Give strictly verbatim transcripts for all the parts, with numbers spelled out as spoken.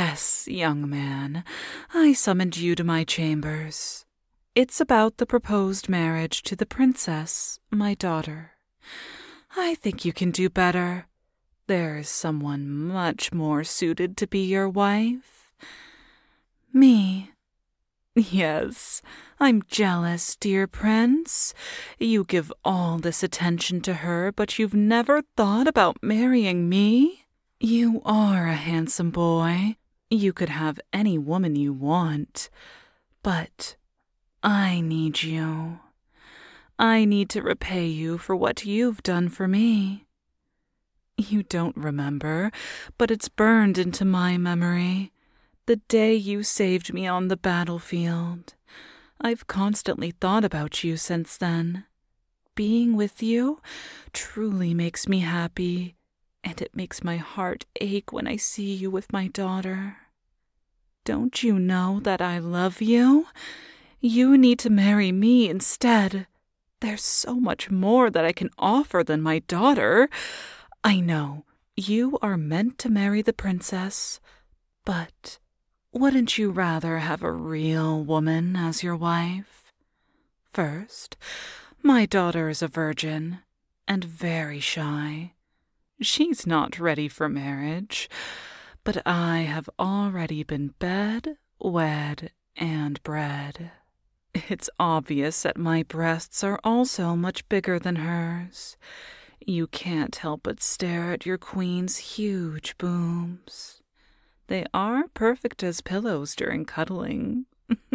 Yes, young man, I summoned you to my chambers. It's about the proposed marriage to the princess, my daughter. I think you can do better. There is someone much more suited to be your wife. Me. Yes, I'm jealous, dear prince. You give all this attention to her, but you've never thought about marrying me? You are a handsome boy. You could have any woman you want. But I need you. I need to repay you for what you've done for me. You don't remember, but it's burned into my memory. The day you saved me on the battlefield. I've constantly thought about you since then. Being with you truly makes me happy, and it makes my heart ache when I see you with my daughter. Don't you know that I love you? You need to marry me instead. There's so much more that I can offer than my daughter. I know, you are meant to marry the princess, but wouldn't you rather have a real woman as your wife? First, my daughter is a virgin, and very shy. She's not ready for marriage, but I have already been bed, wed, and bred. It's obvious that my breasts are also much bigger than hers. You can't help but stare at your queen's huge boobs. They are perfect as pillows during cuddling.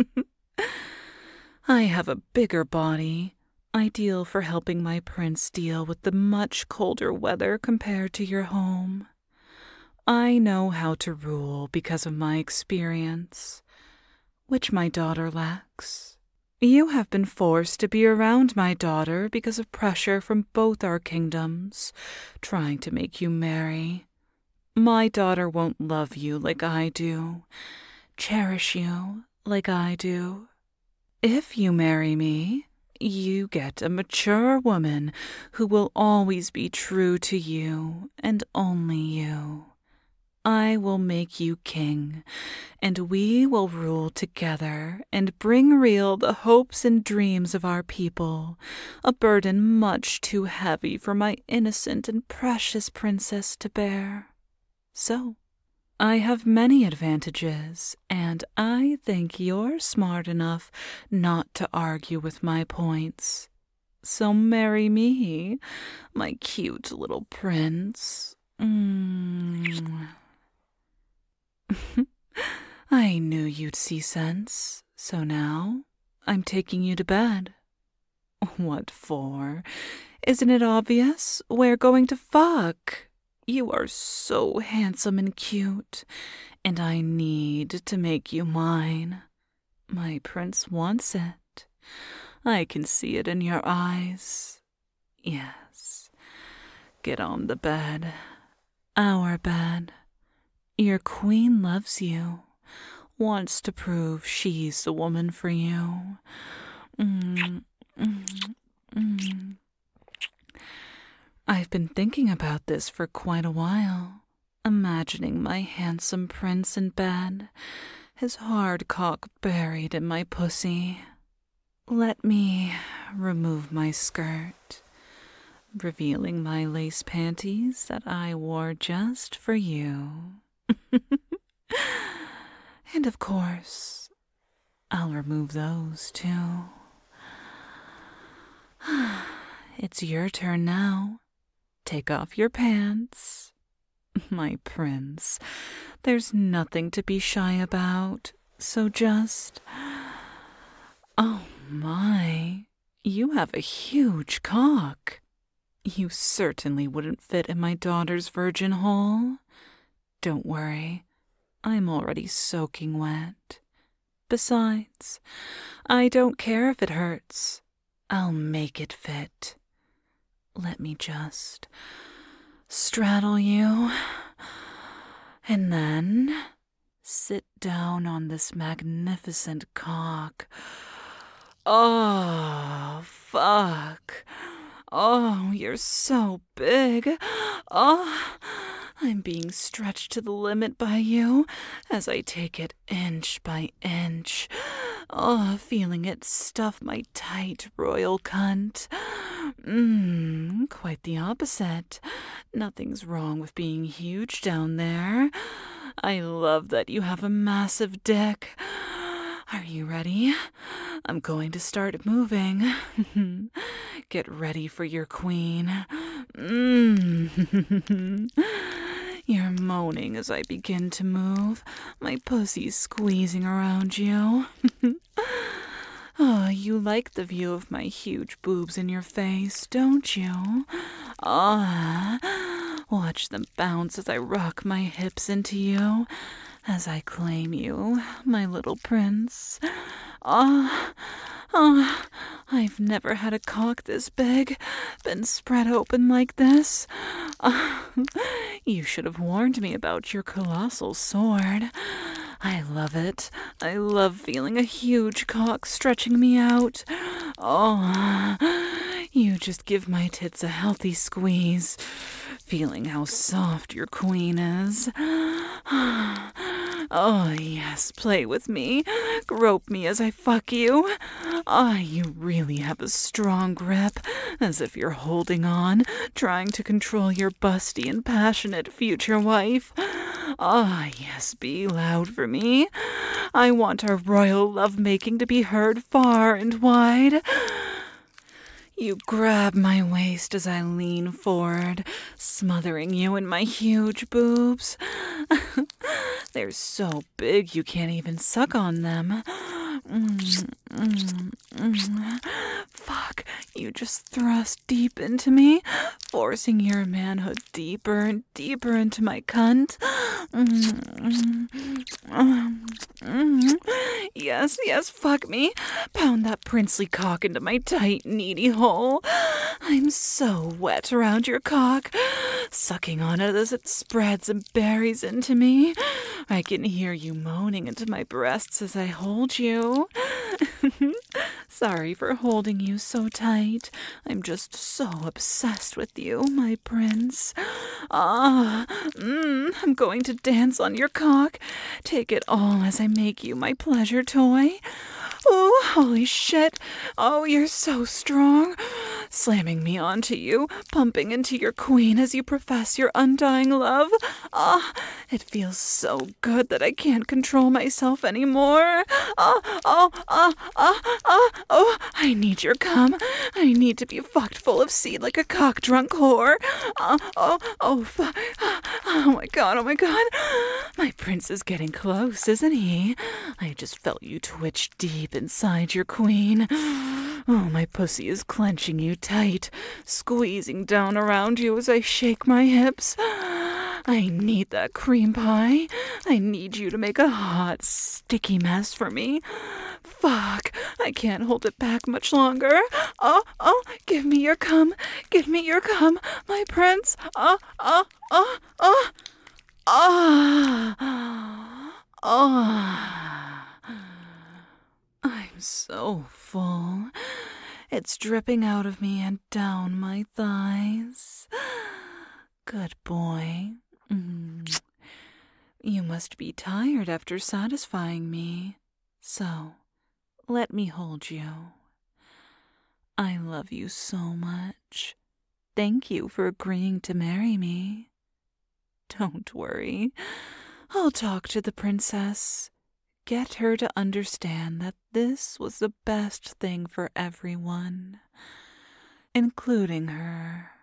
I have a bigger body, ideal for helping my prince deal with the much colder weather compared to your home. I know how to rule because of my experience, which my daughter lacks. You have been forced to be around my daughter because of pressure from both our kingdoms, trying to make you marry. My daughter won't love you like I do, cherish you like I do. If you marry me, you get a mature woman who will always be true to you and only you. I will make you king, and we will rule together and bring real the hopes and dreams of our people, a burden much too heavy for my innocent and precious princess to bear. So, I have many advantages, and I think you're smart enough not to argue with my points. So marry me, my cute little prince. Mm. I knew you'd see sense, so now I'm taking you to bed. What for? Isn't it obvious? We're going to fuck. You are so handsome and cute, and I need to make you mine. My prince wants it. I can see it in your eyes. Yes. Get on the bed. Our bed. Your queen loves you, wants to prove she's the woman for you. Mm, mm, mm. I've been thinking about this for quite a while, imagining my handsome prince in bed, his hard cock buried in my pussy. Let me remove my skirt, revealing my lace panties that I wore just for you. And of course, I'll remove those too. It's your turn now. Take off your pants. My prince, there's nothing to be shy about, so just... Oh my, you have a huge cock. You certainly wouldn't fit in my daughter's virgin hole. Don't worry, I'm already soaking wet. Besides, I don't care if it hurts. I'll make it fit. Let me just straddle you, and then sit down on this magnificent cock. Oh, fuck. Oh, you're so big. Oh, I'm being stretched to the limit by you as I take it inch by inch. Oh, feeling it stuff my tight royal cunt. Mmm, quite the opposite. Nothing's wrong with being huge down there. I love that you have a massive dick. Are you ready? I'm going to start moving. Get ready for your queen. Mmm. You're moaning as I begin to move, my pussy's squeezing around you. Oh, you like the view of my huge boobs in your face, don't you? Ah, watch them bounce as I rock my hips into you, as I claim you, my little prince. Ah, ah, I've never had a cock this big, been spread open like this. Ah, you should have warned me about your colossal sword. I love it. I love feeling a huge cock stretching me out. Oh, you just give my tits a healthy squeeze, feeling how soft your queen is. Oh, yes, play with me. Grope me as I fuck you. Ah, you really have a strong grip, as if you're holding on, trying to control your busty and passionate future wife. Ah, yes, be loud for me. I want our royal lovemaking to be heard far and wide. You grab my waist as I lean forward, smothering you in my huge boobs. They're so big you can't even suck on them. Mm, mm, mm. Fuck, you just thrust deep into me, forcing your manhood deeper and deeper into my cunt. Mm, mm, mm. Yes, yes, fuck me. Pound that princely cock into my tight, needy hole. I'm so wet around your cock, sucking on it as it spreads and buries into me. I can hear you moaning into my breasts as I hold you. Sorry for holding you so tight. I'm just so obsessed with you, my prince. Ah, mm, I'm going to dance on your cock. Take it all as I make you my pleasure toy. Oh, holy shit. Oh, you're so strong. Slamming me onto you, pumping into your queen as you profess your undying love. Ah, it feels so good that I can't control myself anymore. Ah, oh, ah, ah, ah, oh, I need your cum. I need to be fucked full of seed like a cock-drunk whore. Ah, oh, oh, fuck. Oh my god, oh my god. My prince is getting close, isn't he? I just felt you twitch deep inside your queen. Oh, my pussy is clenching you tight, squeezing down around you as I shake my hips. I need that cream pie. I need you to make a hot, sticky mess for me. Fuck, I can't hold it back much longer. Oh, oh, give me your cum. Give me your cum, my prince. Oh, oh, oh, oh, oh, oh. I'm so full. It's dripping out of me and down my thighs. Good boy. Mm. You must be tired after satisfying me. So, let me hold you. I love you so much. Thank you for agreeing to marry me. Don't worry. I'll talk to the princess. Get her to understand that this was the best thing for everyone, including her.